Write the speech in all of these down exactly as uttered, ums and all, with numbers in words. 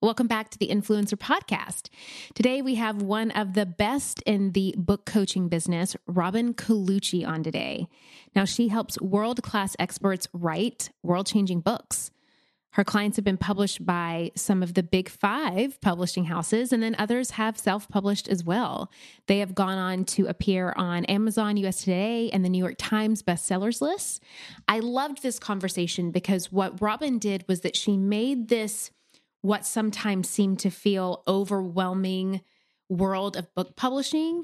Welcome back to the Influencer Podcast. Today we have one of the best in the book coaching business, Robin Colucci, on today. Now, she helps world-class experts write world-changing books. Her clients have been published by some of the big five publishing houses, and then others have self-published as well. They have gone on to appear on Amazon, U S Today, and the New York Times bestsellers lists. I loved this conversation because what Robin did was that she made this what sometimes seemed to feel overwhelming world of book publishing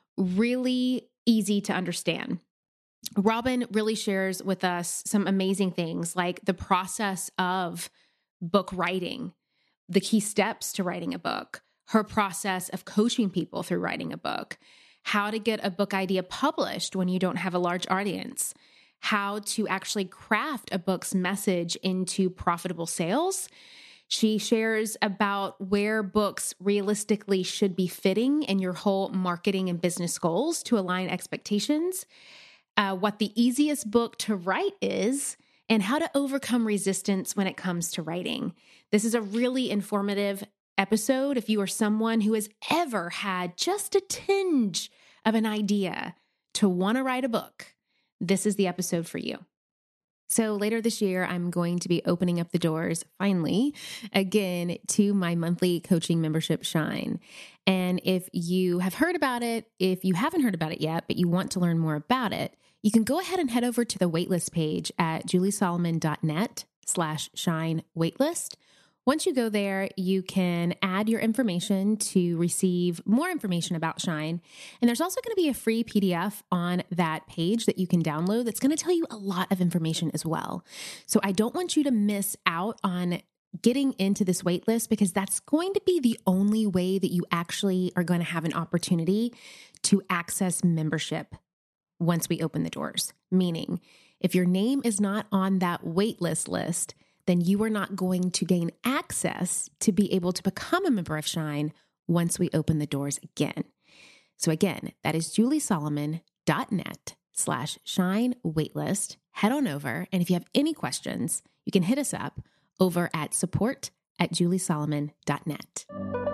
really easy to understand. Robin really shares with us some amazing things like the process of book writing, the key steps to writing a book, her process of coaching people through writing a book, how to get a book idea published when you don't have a large audience, how to actually craft a book's message into profitable sales. She shares about where books realistically should be fitting in your whole marketing and business goals to align expectations, uh, what the easiest book to write is, and how to overcome resistance when it comes to writing. This is a really informative episode if you are someone who has ever had just a tinge of an idea to want to write a book. This is the episode for you. So later this year, I'm going to be opening up the doors, finally, again, to my monthly coaching membership, Shine. And if you have heard about it, if you haven't heard about it yet, but you want to learn more about it, you can go ahead and head over to the waitlist page at juliesolomon.net slash shine waitlist. Once you go there, you can add your information to receive more information about Shine. And there's also going to be a free P D F on that page that you can download that's going to tell you a lot of information as well. So I don't want you to miss out on getting into this wait list because that's going to be the only way that you actually are going to have an opportunity to access membership once we open the doors. Meaning, if your name is not on that wait list list, then you are not going to gain access to be able to become a member of Shine once we open the doors again. So again, that is juliesolomon.net slash shine waitlist. Head on over. And if you have any questions, you can hit us up over at support at juliesolomon.net.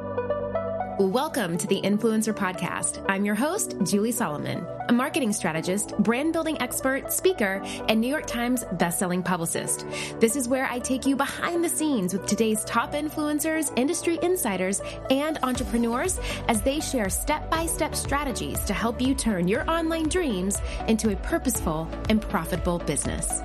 Welcome to the Influencer Podcast. I'm your host, Julie Solomon, a marketing strategist, brand building expert, speaker, and New York Times bestselling publicist. This is where I take you behind the scenes with today's top influencers, industry insiders, and entrepreneurs as they share step-by-step strategies to help you turn your online dreams into a purposeful and profitable business.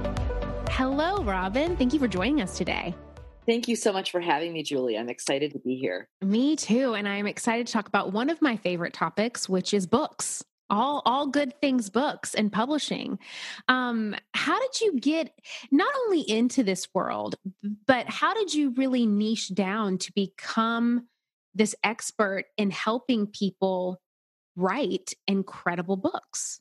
Hello, Robin. Thank you for joining us today. Thank you so much for having me, Julie. I'm excited to be here. Me too. And I'm excited to talk about one of my favorite topics, which is books. All, all good things books and publishing. Um, how did you get not only into this world, but how did you really niche down to become this expert in helping people write incredible books?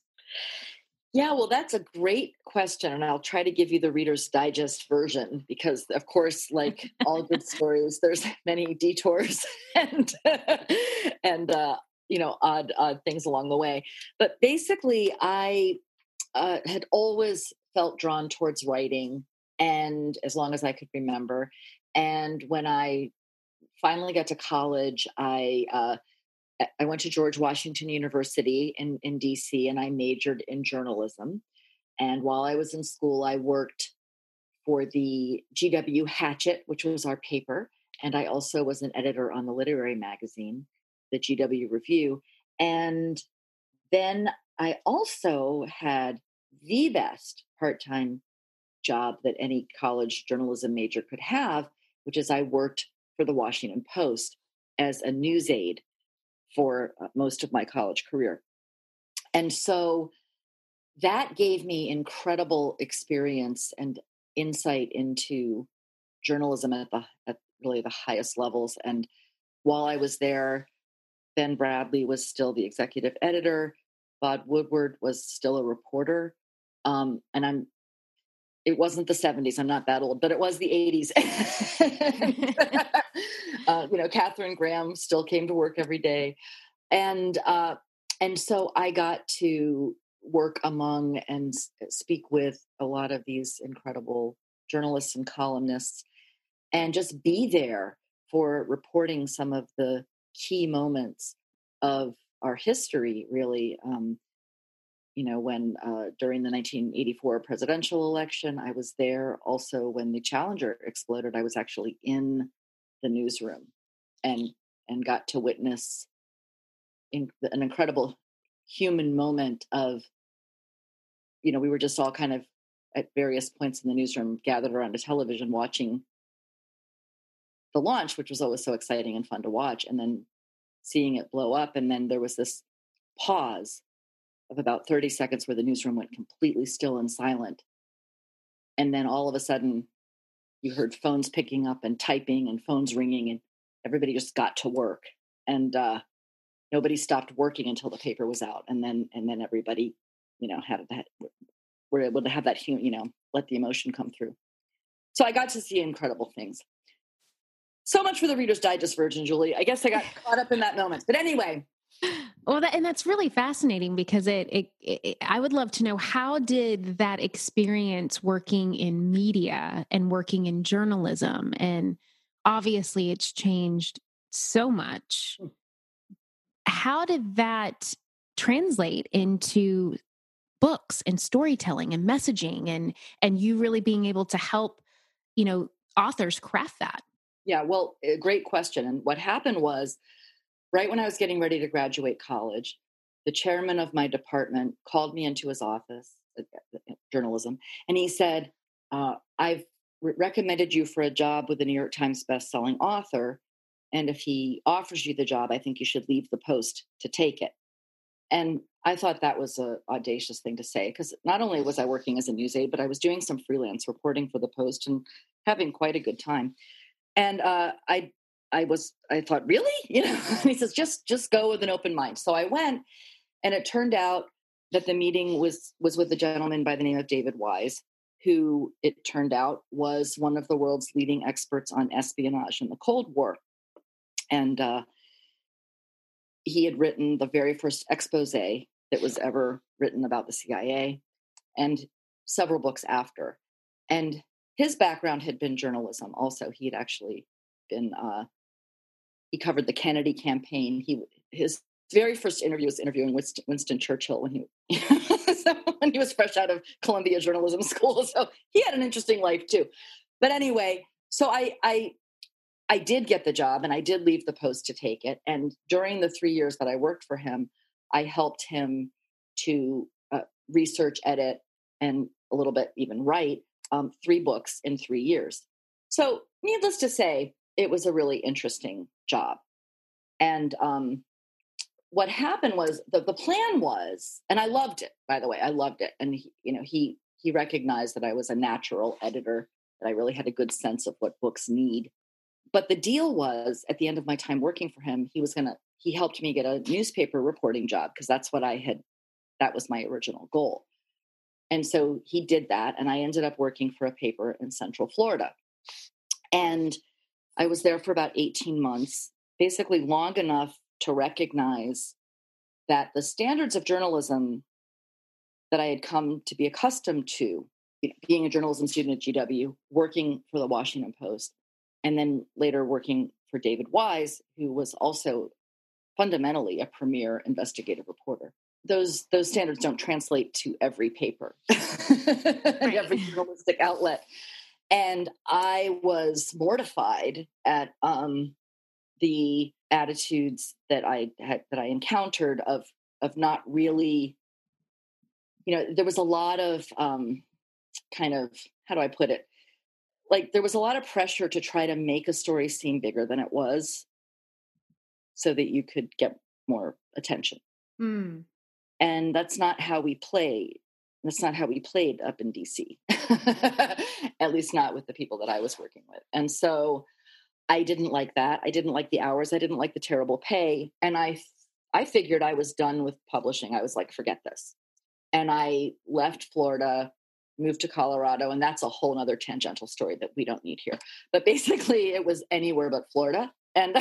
Yeah, well, that's a great question. And I'll try to give you the Reader's Digest version because, of course, like all good stories, there's many detours and, and uh, you know, odd, odd things along the way. But basically, I uh, had always felt drawn towards writing, and as long as I could remember. And when I finally got to college, I uh, I went to George Washington University in, in D C and I majored in journalism. And while I was in school, I worked for the G W Hatchet, which was our paper. And I also was an editor on the literary magazine, the G W Review. And then I also had the best part-time job that any college journalism major could have, which is I worked for the Washington Post as a news aide for most of my college career. And so that gave me incredible experience and insight into journalism at the at really the highest levels. And while I was there, Ben Bradley was still the executive editor. Bob Woodward was still a reporter. Um, and I'm it wasn't the seventies. I'm not that old, but it was the eighties. uh, you know, Catherine Graham still came to work every day. And, uh, and so I got to work among and speak with a lot of these incredible journalists and columnists and just be there for reporting some of the key moments of our history, really. Um, you know, when uh, during the nineteen eighty-four presidential election, I was there. Also, when the Challenger exploded, I was actually in the newsroom and and got to witness in, an incredible human moment of, you know, we were just all kind of at various points in the newsroom gathered around a television watching the launch, which was always so exciting and fun to watch, and then seeing it blow up. And then there was this pause of about thirty seconds where the newsroom went completely still and silent. And then all of a sudden you heard phones picking up and typing and phones ringing, and everybody just got to work. And uh, nobody stopped working until the paper was out. And then, and then everybody, you know, had that, were able to have that, you know, let the emotion come through. So I got to see incredible things. So much for the Reader's Digest version, Julie. I guess I got caught up in that moment. But anyway. Well, that, and that's really fascinating because it, it, it, I would love to know, how did that experience working in media and working in journalism, and obviously it's changed so much. How did that translate into books and storytelling and messaging, and, and you really being able to help, you know, authors craft that? Yeah, well, a great question. And what happened was, right when I was getting ready to graduate college, the chairman of my department called me into his office, journalism, and he said, uh, I've re- recommended you for a job with a New York Times bestselling author. And if he offers you the job, I think you should leave the Post to take it. And I thought that was an audacious thing to say, because not only was I working as a news aide, but I was doing some freelance reporting for the Post and having quite a good time. And uh, I, I was, I thought, really, you know, and he says, just, just go with an open mind. So I went, and it turned out that the meeting was, was with a gentleman by the name of David Wise, who it turned out was one of the world's leading experts on espionage in the Cold War. And uh, he had written the very first expose that was ever written about the C I A, and several books after. And his background had been journalism. Also, he had actually been, uh, he covered the Kennedy campaign. He, his very first interview was interviewing Winston, Winston Churchill when he, so when he was fresh out of Columbia Journalism School. So he had an interesting life too. But anyway, so I, I, I did get the job, and I did leave the Post to take it. And during the three years that I worked for him, I helped him to uh, research, edit, and a little bit even write um, three books in three years. So needless to say, it was a really interesting job. And um, what happened was the, the plan was, and I loved it, by the way, I loved it. And, he, you know, he, he recognized that I was a natural editor, that I really had a good sense of what books need. But the deal was, at the end of my time working for him, he was going to, he helped me get a newspaper reporting job, because that's what I had, that was my original goal. And so he did that, and I ended up working for a paper in Central Florida. And I was there for about eighteen months, basically long enough to recognize that the standards of journalism that I had come to be accustomed to, being a journalism student at G W, working for the Washington Post, and then later working for David Wise, who was also fundamentally a premier investigative reporter. Those those standards don't translate to every paper, right. Every journalistic outlet. And I was mortified at um, the attitudes that I had that I encountered of of not really, you know, there was a lot of um, kind of, how do I put it? Like, there was a lot of pressure to try to make a story seem bigger than it was, so that you could get more attention. Mm. And that's not how we play. That's not how we played up in D C, at least not with the people that I was working with. And so I didn't like that. I didn't like the hours. I didn't like the terrible pay. And I, I figured I was done with publishing. I was like, forget this. And I left Florida, moved to Colorado, and that's a whole other tangential story that we don't need here. But basically it was anywhere but Florida. And,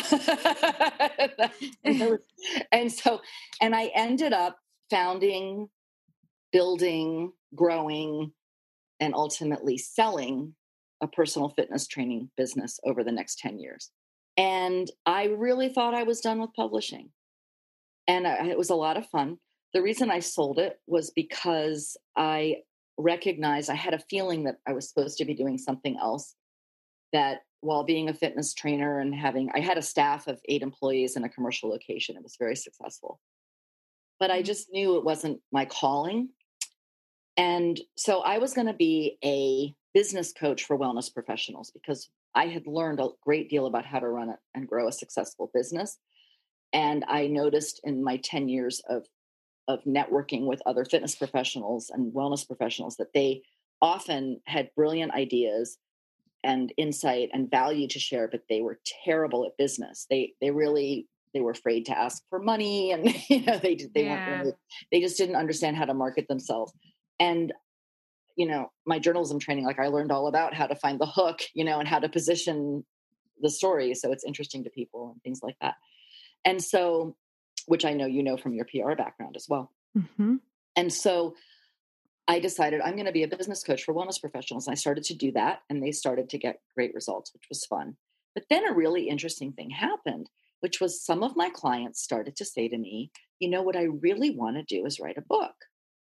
and so, and I ended up founding, building, growing, and ultimately selling a personal fitness training business over the next ten years. And I really thought I was done with publishing. And I, it was a lot of fun. The reason I sold it was because I recognized I had a feeling that I was supposed to be doing something else, that while being a fitness trainer and having, I had a staff of eight employees in a commercial location. It was very successful, but I just knew it wasn't my calling. And so I was going to be a business coach for wellness professionals because I had learned a great deal about how to run it and grow a successful business. And I noticed in my ten years of, of networking with other fitness professionals and wellness professionals that they often had brilliant ideas and insight and value to share, but they were terrible at business. They they really they were afraid to ask for money, and you know they they weren't Yeah. really, they just didn't understand how to market themselves. And you know, my journalism training, like I learned all about how to find the hook, you know, and how to position the story so it's interesting to people and things like that. And so, which I know you know from your P R background as well. Mm-hmm. And so I decided I'm going to be a business coach for wellness professionals. And I started to do that, and they started to get great results, which was fun. But then a really interesting thing happened, which was some of my clients started to say to me, you know, what I really want to do is write a book.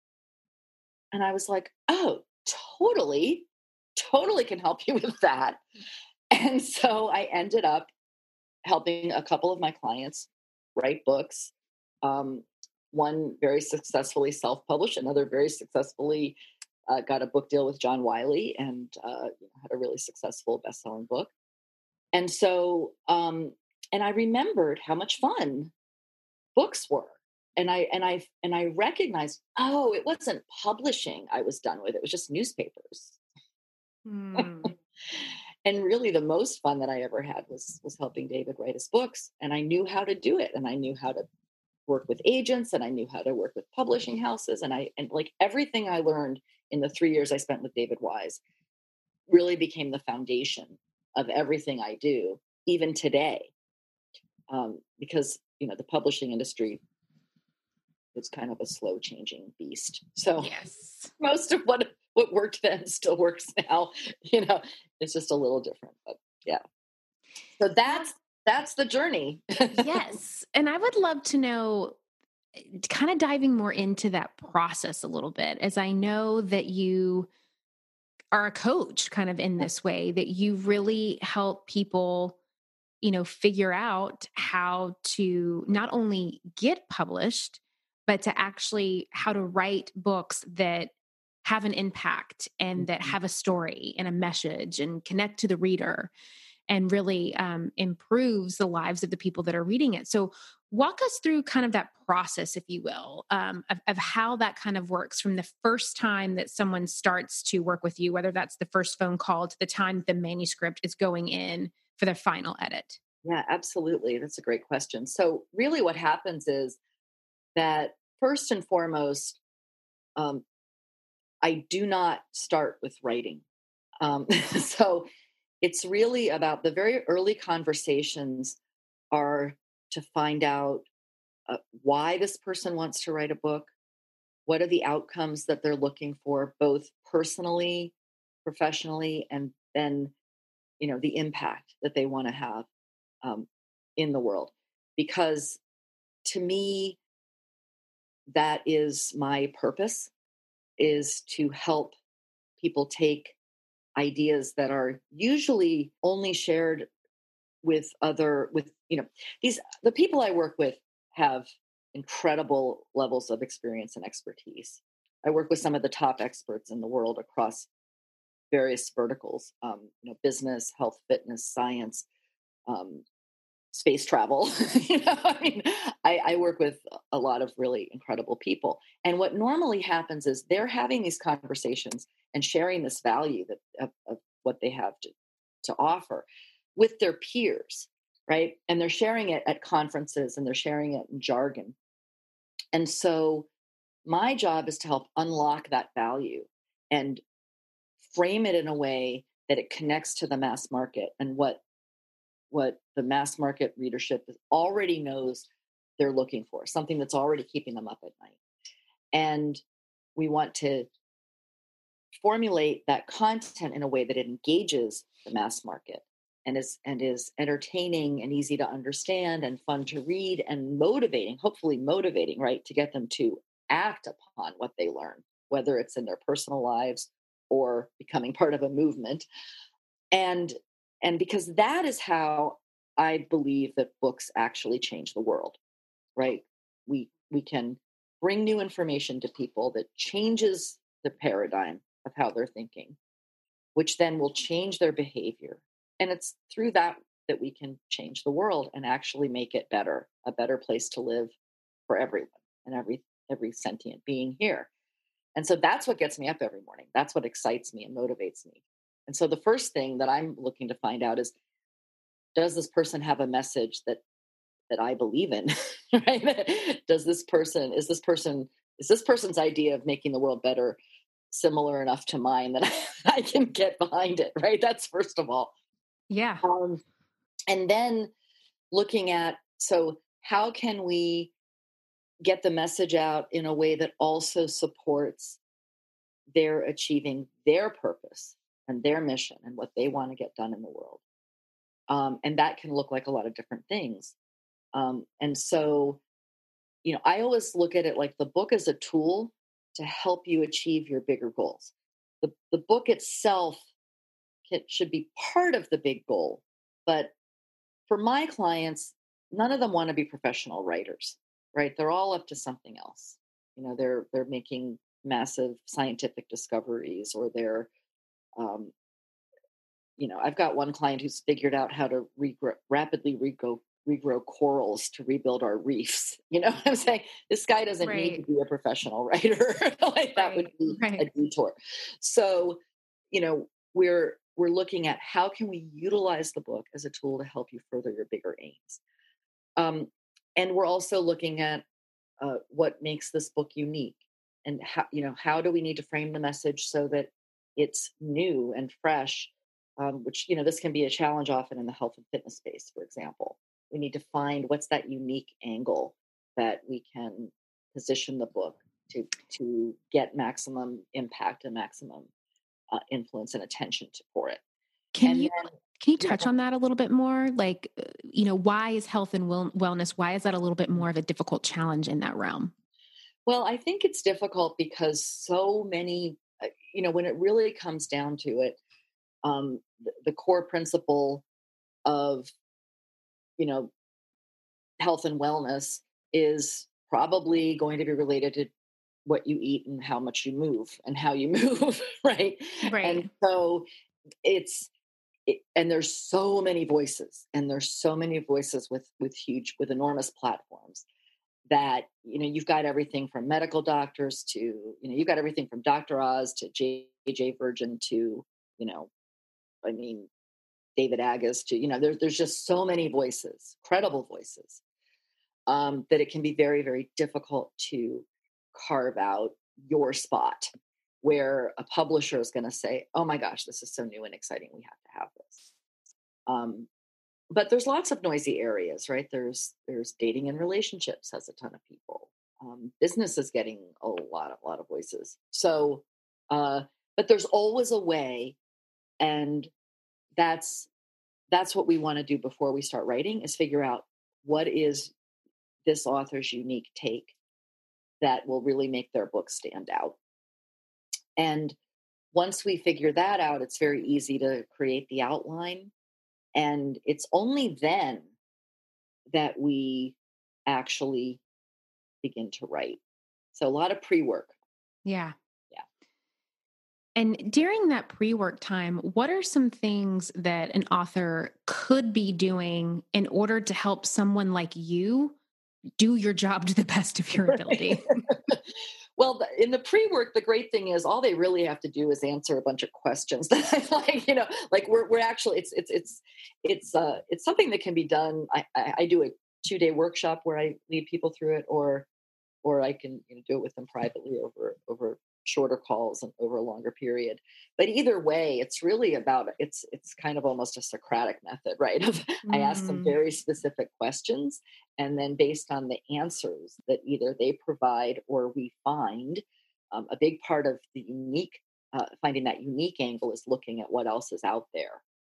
And I was like, oh, totally, totally can help you with that. And so I ended up helping a couple of my clients write books. Um, one very successfully self-published, another very successfully uh, got a book deal with John Wiley and uh, had a really successful best-selling book. And so, um, and I remembered how much fun books were. And I and I and I recognized, oh, it wasn't publishing I was done with. It was just newspapers. Mm. And really the most fun that I ever had was was helping David write his books. And I knew how to do it. And I knew how to work with agents, and I knew how to work with publishing houses. And I and like everything I learned in the three years I spent with David Wise really became the foundation of everything I do, even today. Um, because you know, the publishing industry is kind of a slow changing beast. So Yes. most of what what worked then still works now. You know, it's just a little different, but yeah. So that's that's the journey. Yes. And I would love to know, kind of diving more into that process a little bit, as I know that you are a coach kind of in this way, that you really help people, you know, figure out how to not only get published, but to actually how to write books that have an impact and that Mhm. have a story and a message and connect to the reader and really um, improves the lives of the people that are reading it. So, walk us through kind of that process, if you will, um, of, of how that kind of works from the first time that someone starts to work with you, whether that's the first phone call to the time the manuscript is going in for the final edit. Yeah, absolutely. That's a great question. So, really, what happens is that first and foremost, um, I do not start with writing. Um, so, it's really about the very early conversations are to find out uh, why this person wants to write a book. What are the outcomes that they're looking for, both personally, professionally, and then, you know, the impact that they want to have um, in the world. Because to me, that is my purpose, is to help people take ideas that are usually only shared with other with you know these the people I work with have incredible levels of experience and expertise. I work with some of the top experts in the world across various verticals, um, you know, business, health, fitness, science, um, space travel. you know, I mean, I, I work with a lot of really incredible people. And what normally happens is they're having these conversations and sharing this value that of, of what they have to, to offer with their peers, right? And they're sharing it at conferences and they're sharing it in jargon. And so my job is to help unlock that value and frame it in a way that it connects to the mass market and what what the mass market readership already knows they're looking for, something that's already keeping them up at night. And we want to formulate that content in a way that it engages the mass market and is and is entertaining and easy to understand and fun to read and motivating, hopefully motivating, right, to get them to act upon what they learn, whether it's in their personal lives or becoming part of a movement. And and because that is how I believe that books actually change the world, right? We we can bring new information to people that changes the paradigm of how they're thinking, which then will change their behavior. And it's through that that we can change the world and actually make it better, a better place to live for everyone and every every sentient being here. And so that's what gets me up every morning. That's what excites me and motivates me. And so the first thing that I'm looking to find out is, does this person have a message that that I believe in? Right? Does this person is this person is this person's idea of making the world better similar enough to mine that I, I can get behind it? Right? That's first of all. Yeah. Um, and then looking at, so how can we get the message out in a way that also supports their achieving their purpose and their mission and what they want to get done in the world? Um, and that can look like a lot of different things. Um, and so, you know, I always look at it like the book is a tool to help you achieve your bigger goals. The, the book itself can, should be part of the big goal. But for my clients, none of them want to be professional writers, right? They're all up to something else. You know, they're they're making massive scientific discoveries, or they're, um, you know, I've got one client who's figured out how to regrow, rapidly regrow regrow corals to rebuild our reefs. You know what I'm saying? This guy doesn't right. need to be a professional writer. Like that right. would be right. a detour. So, you know, we're we're looking at how can we utilize the book as a tool to help you further your bigger aims. Um, and we're also looking at uh, what makes this book unique, and how, you know, how do we need to frame the message so that it's new and fresh, um, which, you know, this can be a challenge often in the health and fitness space, for example. We need to find what's that unique angle that we can position the book to to get maximum impact and maximum uh, influence and attention to, for it. Can and you then, can you touch yeah, on that a little bit more? Like, uh, you know, why is health and well- wellness? Why is that a little bit more of a difficult challenge in that realm? Well, I think it's difficult because so many, uh, you know, when it really comes down to it, um, the, the core principle of, you know, health and wellness is probably going to be related to what you eat and how much you move and how you move, right? Right. And so it's it, and there's so many voices, and there's so many voices with with huge with enormous platforms that, you know, you've got everything from medical doctors to, you know, you've got everything from Doctor Oz to J J Virgin to, you know, I mean, David Agus to, you know, there's there's just so many voices, credible voices, um, that it can be very, very difficult to carve out your spot where a publisher is going to say, oh my gosh, this is so new and exciting, we have to have this. Um, but there's lots of noisy areas, right? There's there's dating and relationships has a ton of people. Um, business is getting a lot, a lot of voices. So, uh, but there's always a way, and that's that's what we want to do before we start writing, is figure out what is this author's unique take that will really make their book stand out. And once we figure that out, it's very easy to create the outline. And it's only then that we actually begin to write. So a lot of pre-work. Yeah. Yeah. And during that pre-work time, what are some things that an author could be doing in order to help someone like you do your job to the best of your ability? Well, in the pre-work, the great thing is all they really have to do is answer a bunch of questions that I like, you know, like we're, we're actually, it's, it's, it's, it's, uh, it's something that can be done. I, I, I do a two day workshop where I lead people through it, or, or I can, you know, do it with them privately over, over shorter calls and over a longer period. But either way, it's really about, it's, it's kind of almost a Socratic method, right? Of, mm. I ask them very specific questions, and then based on the answers that either they provide or we find, um, a big part of the unique, uh, finding that unique angle is looking at what else is out there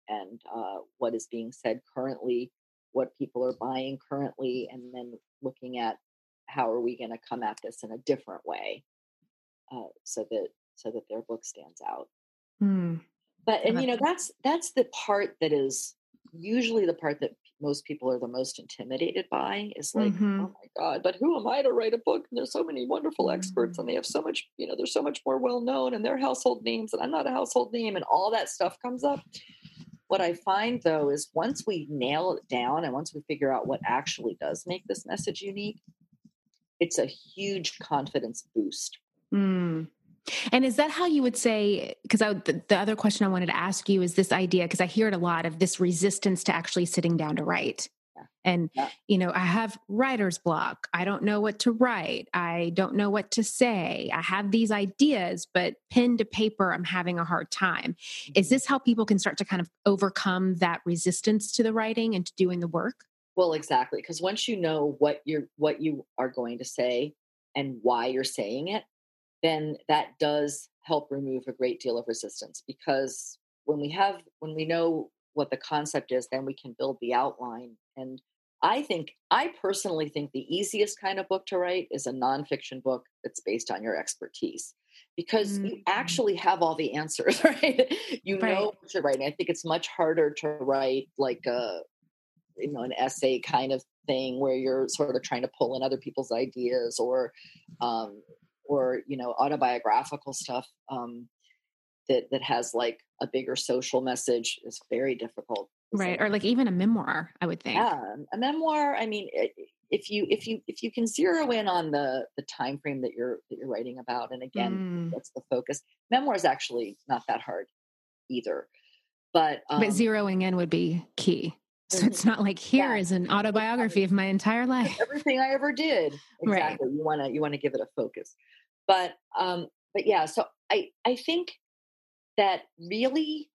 and uh, what is being said currently, what people are buying currently, and then looking at how are we going to come at this in a different way, uh, so that so that their book stands out. Mm. But and Uh, you know that's that's the part that is usually the part that most people are the most intimidated by, is like, mm-hmm. oh my God, but who am I to write a book? And there's so many wonderful experts, Mm. and they have so much, you know, they're so much more well known, and they're household names, and I'm not a household name, and all that stuff comes up. What I find though is once we nail it down and once we figure out what actually does make this message unique, it's a huge confidence boost. Mm. And is that how you would say, because the, the other question I wanted to ask you is this idea, because I hear it a lot, of this resistance to actually sitting down to write. Yeah. And, Yeah. you know, I have writer's block. I don't know what to write. I don't know what to say. I have these ideas, but pen to paper, I'm having a hard time. Mm-hmm. Is this how people can start to kind of overcome that resistance to the writing and to doing the work? Well, exactly. Because once you know what you're, what you are going to say and why you're saying it, then that does help remove a great deal of resistance. Because when we have, when we know what the concept is, then we can build the outline. And I think, I personally think the easiest kind of book to write is a nonfiction book that's based on your expertise, because mm-hmm. you actually have all the answers, right? You right. know what you're writing. I think it's much harder to write like a, you know, an essay kind of thing where you're sort of trying to pull in other people's ideas, or, um, or, you know, autobiographical stuff um, that, that has like a bigger social message is very difficult. Right. Or like even a memoir, I would think. Yeah. A memoir. I mean, if you, if you, if you can zero in on the, the time frame that you're, that you're writing about, and again, mm. that's the focus. Memoir is actually not that hard either, but, um, but zeroing in would be key. So it's not like, here yeah. is an autobiography of my entire life. Everything I ever did. Exactly. Right. You want to, you want to give it a focus. But, um, but yeah, so I, I think that really,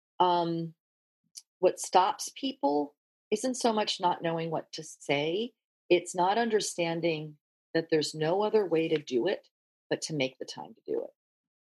um, what stops people isn't so much not knowing what to say. It's not understanding that there's no other way to do it, but to make the time to do it.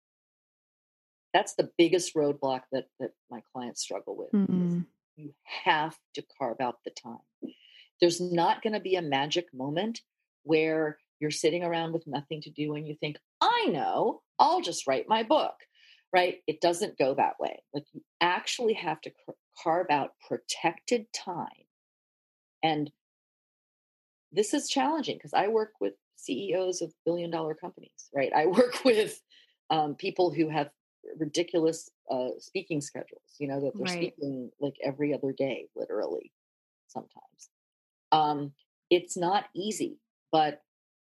That's the biggest roadblock that, that my clients struggle with. Mm-hmm. You have to carve out the time. There's not going to be a magic moment where you're sitting around with nothing to do and you think, I know, I'll just write my book, right? It doesn't go that way. Like, you actually have to carve out protected time. And this is challenging because I work with C E Os of billion dollar companies, right? I work with um, people who have ridiculous uh, speaking schedules, you know, that they're right. speaking like every other day, literally, sometimes. Um, it's not easy, but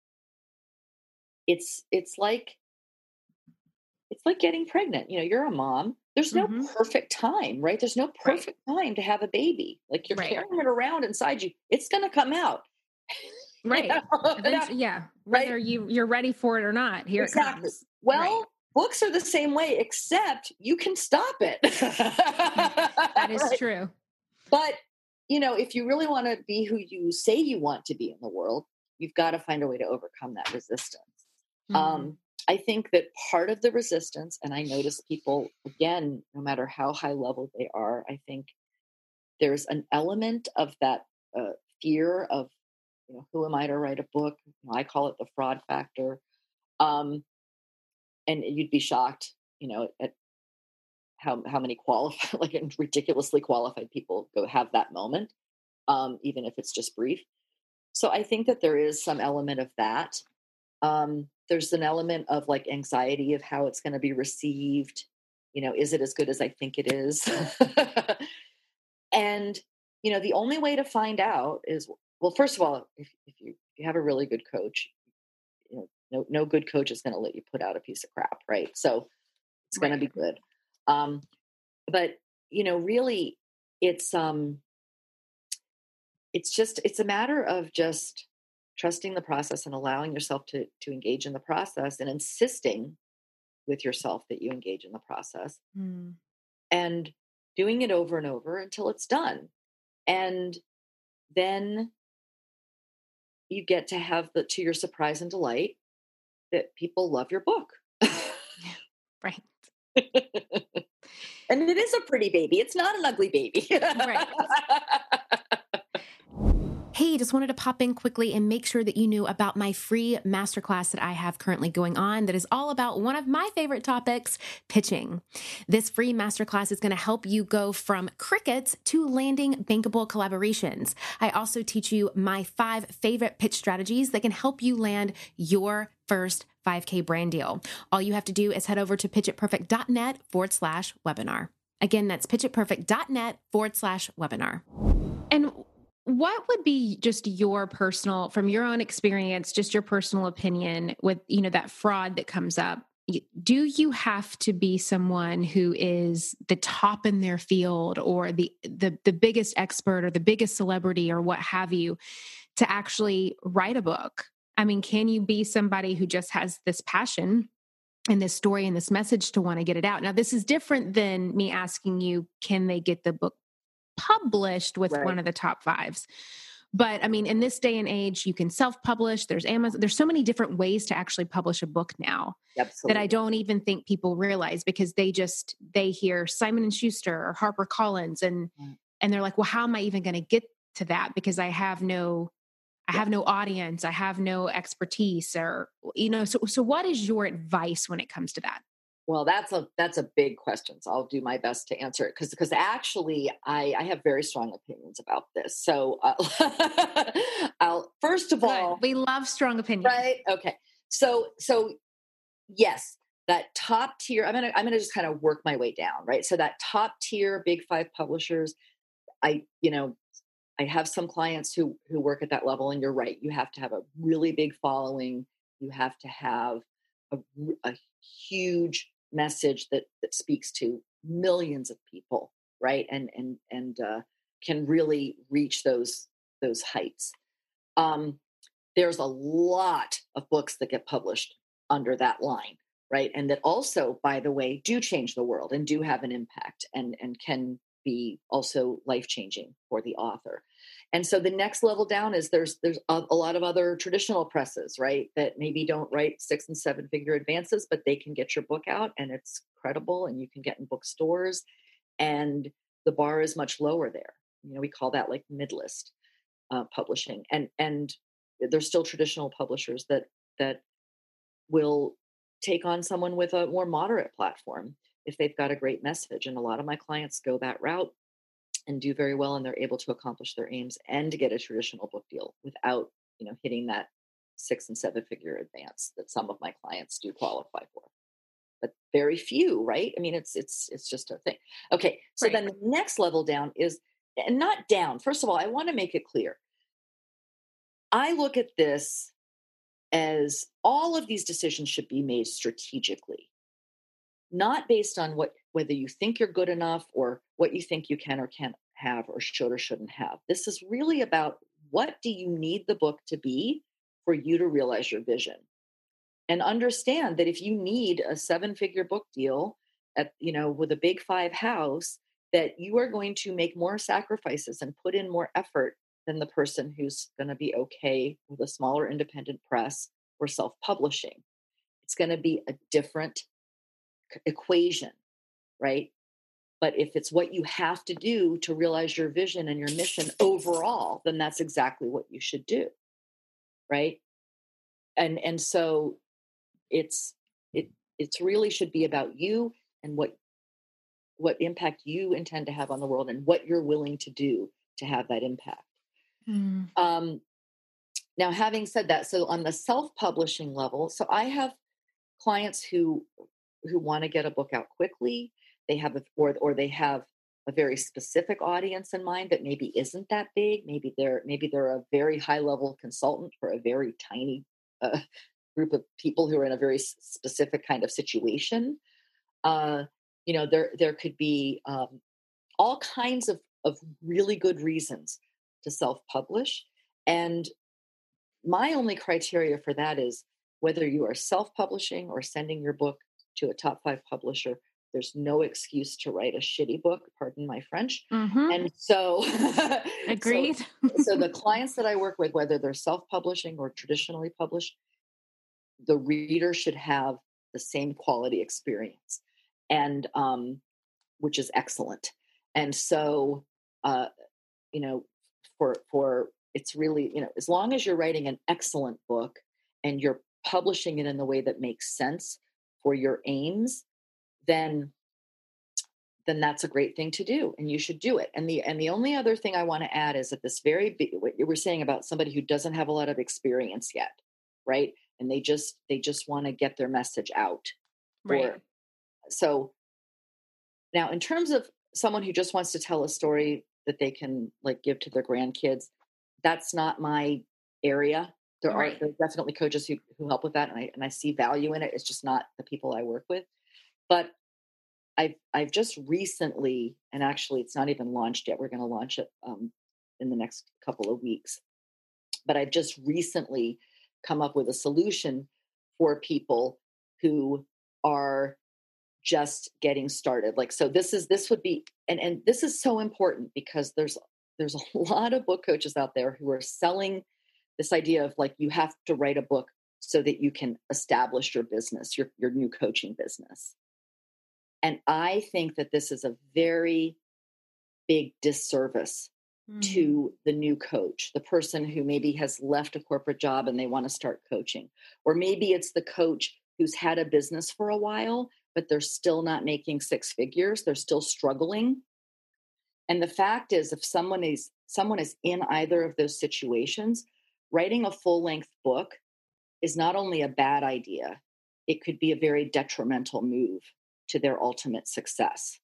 it's, it's like, it's like getting pregnant. You know, you're a mom. There's no mm-hmm. perfect time, right? There's no perfect right. time to have a baby. Like, you're right. carrying it around inside you. It's going to come out. Right. You know? Eventually, yeah. Whether right? you, you're ready for it or not, here exactly. it comes. Well, right. books are the same way, except you can stop it. That is right? true. But, you know, if you really want to be who you say you want to be in the world, you've got to find a way to overcome that resistance. Mm-hmm. Um, I think that part of the resistance, and I notice people, again, no matter how high level they are, I think there's an element of that uh, fear of, you know, who am I to write a book? You know, I call it the fraud factor. Um, and you'd be shocked, you know, at how how many qualified, like ridiculously qualified people go have that moment, um, even if it's just brief. So I think that there is some element of that. Um, there's an element of like anxiety of how it's going to be received. You know, is it as good as I think it is? And, you know, the only way to find out is, well, first of all, if, if you if you have a really good coach, you know, no no good coach is going to let you put out a piece of crap, right? So it's going right. to be good. Um, but you know, really, it's um, it's just it's a matter of just trusting the process and allowing yourself to to engage in the process and insisting with yourself that you engage in the process mm. and doing it over and over until it's done. And then you get to have the, to your surprise and delight, that people love your book. Right. And it is a pretty baby. It's not an ugly baby. Right. Hey, just wanted to pop in quickly and make sure that you knew about my free masterclass that I have currently going on that is all about one of my favorite topics, pitching. This free masterclass is going to help you go from crickets to landing bankable collaborations. I also teach you my five favorite pitch strategies that can help you land your first five K brand deal. All you have to do is head over to pitchitperfect.net forward slash webinar. Again, that's pitchitperfect.net forward slash webinar. And what would be just your personal, from your own experience, just your personal opinion with, you know, that fraud that comes up? Do you have to be someone who is the top in their field or the, the, the biggest expert or the biggest celebrity or what have you to actually write a book? I mean, can you be somebody who just has this passion and this story and this message to want to get it out? Now, this is different than me asking you, can they get the book published with Right. one of the top fives? But I mean, in this day and age, you can self-publish. There's Amazon. There's so many different ways to actually publish a book now. Absolutely. That I don't even think people realize, because they just, they hear Simon and Schuster or HarperCollins and, Mm. and they're like, well, how am I even going to get to that? Because I have no, I Yeah. have no audience. I have no expertise, or, you know, so, so what is your advice when it comes to that? Well, that's a that's a big question. So I'll do my best to answer it because because actually I, I have very strong opinions about this. So uh, I'll first of all, Good. We love strong opinions. right? Okay. So so yes, that top tier. I'm gonna I'm gonna just kind of work my way down, right? So that top tier big five publishers, I you know I have some clients who who work at that level, and you're right. You have to have a really big following. You have to have a, a huge message that that speaks to millions of people, right? And and and uh, can really reach those those heights. Um, there's a lot of books that get published under that line, right? And that also, by the way, do change the world and do have an impact and and can be also life changing for the author. And so the next level down is there's there's a, a lot of other traditional presses, right, that maybe don't write six and seven figure advances, but they can get your book out and it's credible and you can get in bookstores, and the bar is much lower there. You know, we call that like mid-list uh, publishing, and and there's still traditional publishers that that will take on someone with a more moderate platform if they've got a great message. And a lot of my clients go that route and do very well, and they're able to accomplish their aims and to get a traditional book deal without, you know, hitting that six and seven figure advance that some of my clients do qualify for. But very few, right? I mean, it's it's it's just a thing. Okay, so Right. then the next level down is, and not down. First of all, I want to make it clear. I look at this as all of these decisions should be made strategically, not based on what whether you think you're good enough or what you think you can or can't have or should or shouldn't have. This is really about, what do you need the book to be for you to realize your vision? And understand that if you need a seven-figure book deal at, you know, with a big five house, that you are going to make more sacrifices and put in more effort than the person who's going to be okay with a smaller independent press or self-publishing. It's going to be a different equation, right? But if it's what you have to do to realize your vision and your mission overall, then that's exactly what you should do, right? And and so it's it it's really should be about you and what what impact you intend to have on the world and what you're willing to do to have that impact. Mm. Um, now, having said that, so on the self-publishing level, so I have clients who who want to get a book out quickly. They have a, or or they have a very specific audience in mind that maybe isn't that big. Maybe they're maybe they're a very high level consultant for a very tiny uh, group of people who are in a very specific kind of situation. Uh, you know, there there could be um, all kinds of of really good reasons to self-publish, and my only criteria for that is whether you are self-publishing or sending your book to a top five publisher. There's no excuse to write a shitty book, pardon my French. Mm-hmm. And so, Agreed. so, so the clients that I work with, whether they're self-publishing or traditionally published, the reader should have the same quality experience. And um, which is excellent. And so, uh, you know, for, for it's really, you know, as long as you're writing an excellent book and you're publishing it in the way that makes sense for your aims, then then that's a great thing to do, and you should do it. And the and the only other thing I want to add is that this very big, what you were saying about somebody who doesn't have a lot of experience yet, right? And they just they just want to get their message out. Right. Or, so now, in terms of someone who just wants to tell a story that they can like give to their grandkids, that's not my area. There are, Right. there are definitely coaches who who help with that, and I and I see value in it. It's just not the people I work with. But I've I've just recently, and actually it's not even launched yet. We're going to launch it um, in the next couple of weeks. But I've just recently come up with a solution for people who are just getting started. Like, so this is this would be, and and this is so important because there's there's a lot of book coaches out there who are selling this idea of like, you have to write a book so that you can establish your business, your your new coaching business. And I think that this is a very big disservice mm. to the new coach, the person who maybe has left a corporate job and they want to start coaching. Or maybe it's the coach who's had a business for a while, but they're still not making six figures. They're still struggling. And the fact is, if someone is someone is in either of those situations, writing a full-length book is not only a bad idea, it could be a very detrimental move to their ultimate success.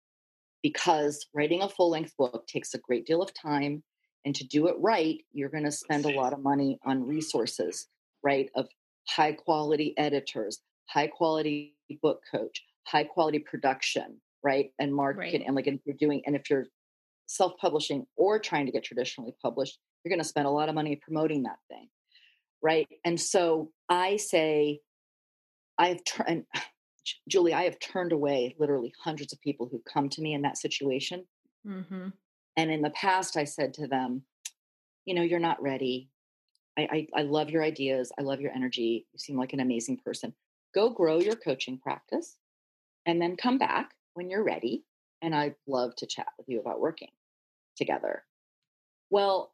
Because writing a full-length book takes a great deal of time, and to do it right, you're going to spend a lot of money on resources, right? Of high-quality editors, high-quality book coach, high-quality production, right? And marketing, right. and like if you're doing, and if you're self-publishing or trying to get traditionally published, you're going to spend a lot of money promoting that thing, right? And so I say, I've turned. Julie, I have turned away literally hundreds of people who come to me in that situation. Mm-hmm. And in the past, I said to them, you know, you're not ready. I, I, I love your ideas. I love your energy. You seem like an amazing person. Go grow your coaching practice and then come back when you're ready. And I'd love to chat with you about working together. Well,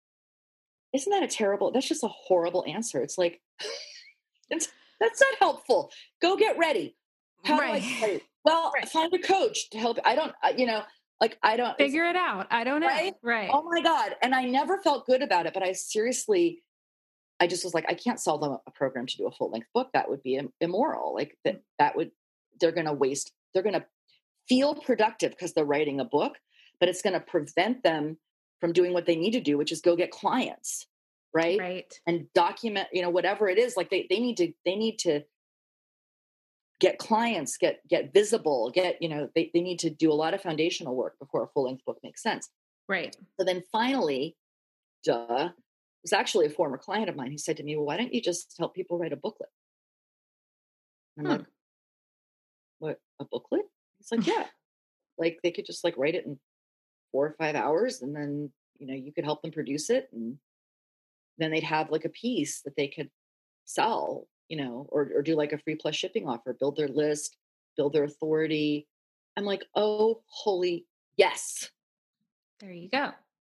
isn't that a terrible, that's just a horrible answer. It's like, it's, that's not helpful. Go get ready. How right. do I get ready? Well, right. find a coach to help. I don't, you know, like I don't. Figure it out. I don't know. Right? right. Oh my God. And I never felt good about it, but I seriously, I just was like, I can't sell them a program to do a full length book. That would be immoral. Like that, that would, they're going to waste, they're going to feel productive because they're writing a book, but it's going to prevent them from doing what they need to do, which is go get clients. Right. Right. And document, you know, whatever it is, like they, they need to, they need to get clients, get, get visible, get, you know, they, they need to do a lot of foundational work before a full length book makes sense. Right. So then finally, duh, it was actually a former client of mine who said to me, well, why don't you just help people write a booklet? And I'm hmm. like, what, a booklet? It's like, yeah, like they could just like write it in four or five hours and then, you know, you could help them produce it. And then they'd have like a piece that they could sell, you know, or, or do like a free plus shipping offer, build their list, build their authority. I'm like, oh, holy yes. There you go.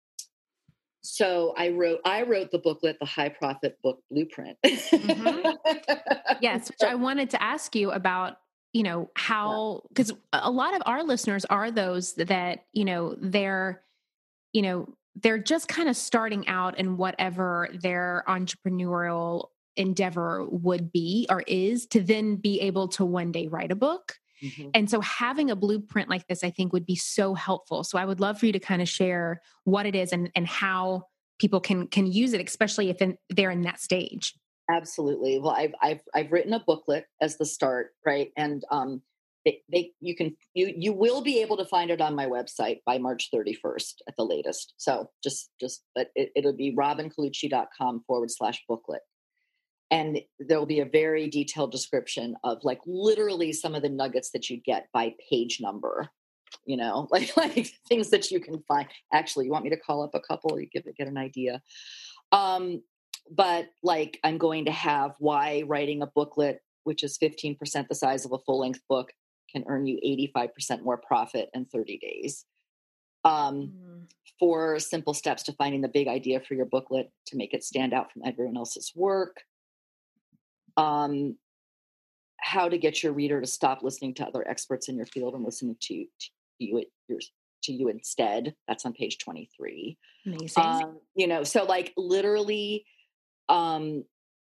So I wrote, I wrote the booklet, the High Profit Book Blueprint. Mm-hmm. Yes. Which I wanted to ask you about, you know, how, because a lot of our listeners are those that, you know, they're, you know, they're just kind of starting out in whatever their entrepreneurial endeavor would be or is, to then be able to one day write a book. Mm-hmm. And so having a blueprint like this, I think would be so helpful. So I would love for you to kind of share what it is and, and how people can, can use it, especially if in, they're in that stage. Absolutely. Well, I've, I've, I've written a booklet as the start, right? And, um, They, they, you can, you, you will be able to find it on my website by March thirty-first at the latest. So just, just, but it, it'll be robincolucci.com forward slash booklet. And there'll be a very detailed description of like literally some of the nuggets that you get by page number, you know, like, like things that you can find. Actually, you want me to call up a couple, you give it, get an idea. Um, but like, I'm going to have why writing a booklet, which is fifteen percent the size of a full length book, can earn you eighty-five percent more profit in thirty days. Um, mm. Four simple steps to finding the big idea for your booklet to make it stand out from everyone else's work. Um, how to get your reader to stop listening to other experts in your field and listening to, to you yours to you instead. That's on page twenty-three. Amazing. Um, you know, so like literally, um,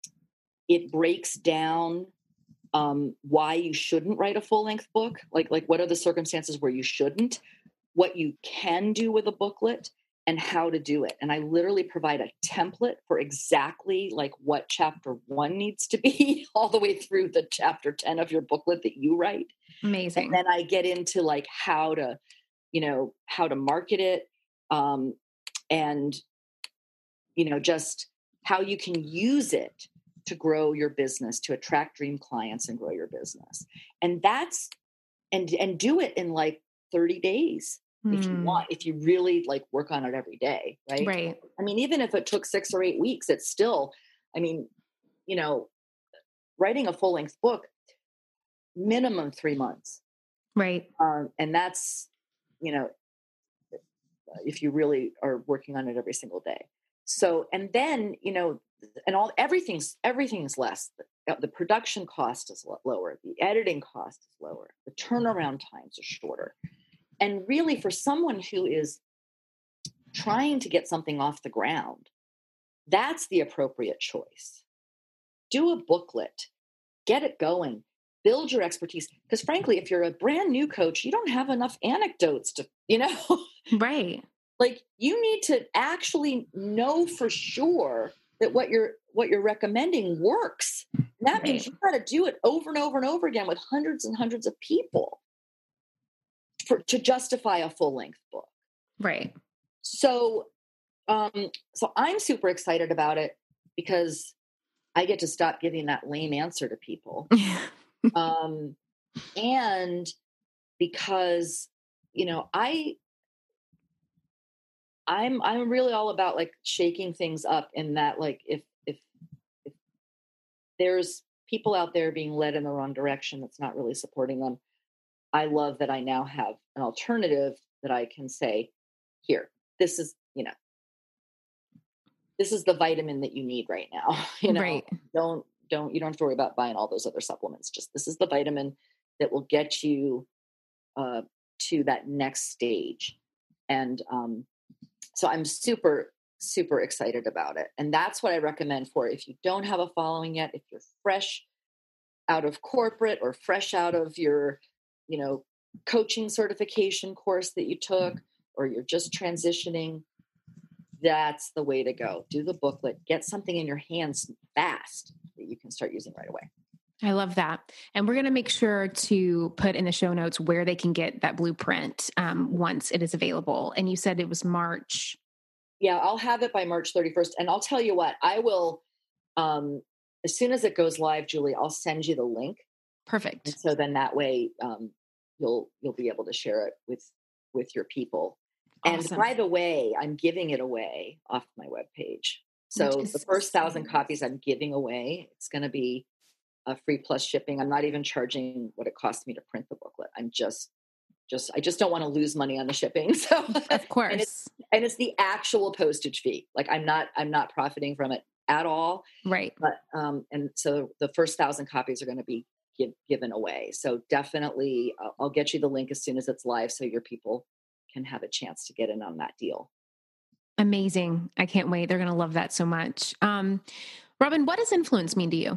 it breaks down um, why you shouldn't write a full length book. Like, like what are the circumstances where you shouldn't, what you can do with a booklet, and how to do it. And I literally provide a template for exactly like what chapter one needs to be all the way through the chapter ten of your booklet that you write. Amazing. And then I get into like how to, you know, how to market it, um, and, you know, just how you can use it to grow your business, to attract dream clients and grow your business. And that's, and, and do it in like thirty days mm. if you want, if you really like work on it every day. Right. Right. I mean, even if it took six or eight weeks, it's still, I mean, you know, writing a full length book, minimum three months. Right. Um, and that's, you know, if you really are working on it every single day. So, and then, you know, and all, everything's, everything's less. The, the production cost is lower. The editing cost is lower. The turnaround times are shorter. And really for someone who is trying to get something off the ground, that's the appropriate choice. Do a booklet, get it going, build your expertise. Because frankly, if you're a brand new coach, you don't have enough anecdotes to, you know, right. Like you need to actually know for sure that what you're, what you're recommending works. And that right. means you've got to do it over and over and over again with hundreds and hundreds of people for, to justify a full length book. Right. So, um, so I'm super excited about it because I get to stop giving that lame answer to people. um, and because, you know, I, I'm, I'm really all about like shaking things up in that, like, if, if, if there's people out there being led in the wrong direction, that's not really supporting them. I love that I now have an alternative that I can say, here, this is, you know, this is the vitamin that you need right now. You know, right. don't, don't, you don't have to worry about buying all those other supplements. Just, this is the vitamin that will get you uh, to that next stage. And um, so I'm super, super excited about it. And that's what I recommend for if you don't have a following yet, if you're fresh out of corporate or fresh out of your, you know, coaching certification course that you took, or you're just transitioning, that's the way to go. Do the booklet, get something in your hands fast that you can start using right away. I love that. And we're going to make sure to put in the show notes where they can get that blueprint um, once it is available. And you said it was March. Yeah, I'll have it by March thirty-first. And I'll tell you what, I will, um, as soon as it goes live, Julie, I'll send you the link. Perfect. And so then that way um, you'll, you'll be able to share it with, with your people. Awesome. And by the way, I'm giving it away off my webpage. So the first thousand copies I'm giving away, it's going to be a free plus shipping. I'm not even charging what it costs me to print the booklet. I'm just, just, I just don't want to lose money on the shipping. So of course. and, it's, and it's the actual postage fee. Like I'm not, I'm not profiting from it at all. Right. But, um, and so the first thousand copies are going to be give, given away. So definitely uh, I'll get you the link as soon as it's live so your people can have a chance to get in on that deal. Amazing. I can't wait. They're going to love that so much. Um, Robin, what does influence mean to you?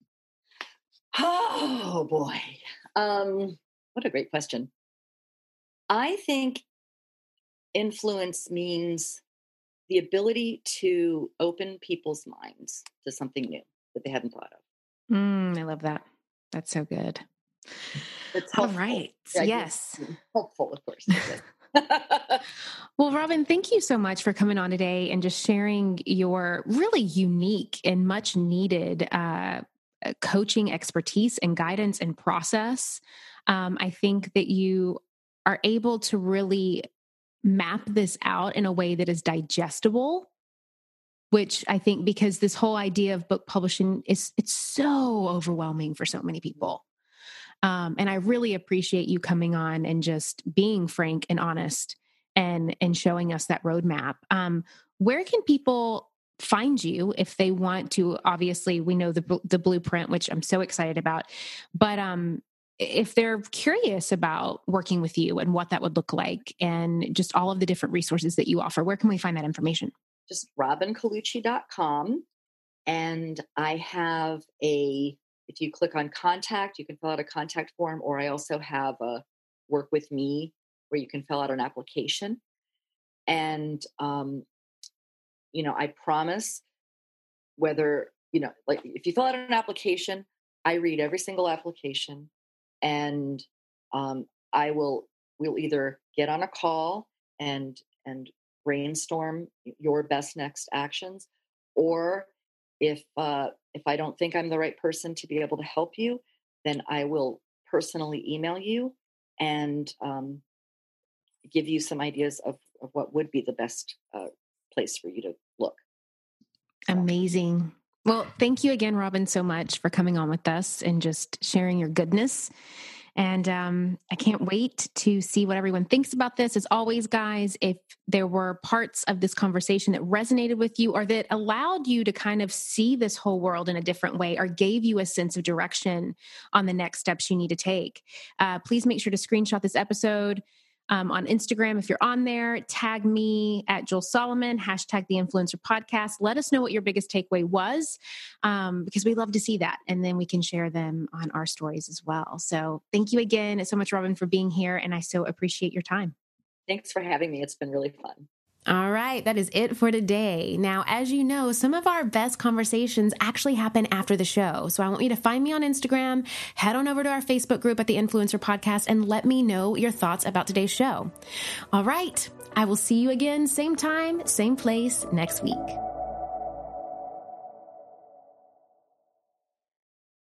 Oh boy. Um, what a great question. I think influence means the ability to open people's minds to something new that they hadn't thought of. Mm, I love that. That's so good. It's All helpful. right. Yeah, yes. Helpful, of course. Well, Robin, thank you so much for coming on today and just sharing your really unique and much needed uh, coaching expertise and guidance and process. Um, I think that you are able to really map this out in a way that is digestible, which I think because this whole idea of book publishing is, it's so overwhelming for so many people. Um, and I really appreciate you coming on and just being frank and honest and, and showing us that roadmap. Um, where can people find you if they want to? Obviously, we know the, the blueprint, which I'm so excited about, but, um, if they're curious about working with you and what that would look like and just all of the different resources that you offer, where can we find that information? Just robin colucci dot com. And I have a, if you click on contact, you can fill out a contact form, or I also have a work with me where you can fill out an application. And, um, you know, I promise whether, you know, like if you fill out an application, I read every single application. And um, I will we'll either get on a call and and brainstorm your best next actions, or if uh, if I don't think I'm the right person to be able to help you, then I will personally email you and um, give you some ideas of, of what would be the best uh, place for you to look. So. Amazing. Well, thank you again, Robin, so much for coming on with us and just sharing your goodness. And um, I can't wait to see what everyone thinks about this. As always, guys, if there were parts of this conversation that resonated with you or that allowed you to kind of see this whole world in a different way or gave you a sense of direction on the next steps you need to take, uh, please make sure to screenshot this episode Um, on Instagram. If you're on there, tag me at Jill Solomon, hashtag the Influencer Podcast. Let us know what your biggest takeaway was, um, because we love to see that. And then we can share them on our stories as well. So thank you again so much, Robin, for being here. And I so appreciate your time. Thanks for having me. It's been really fun. All right, that is it for today. Now, as you know, some of our best conversations actually happen after the show. So I want you to find me on Instagram, head on over to our Facebook group at the Influencer Podcast, and let me know your thoughts about today's show. All right, I will see you again, same time, same place next week.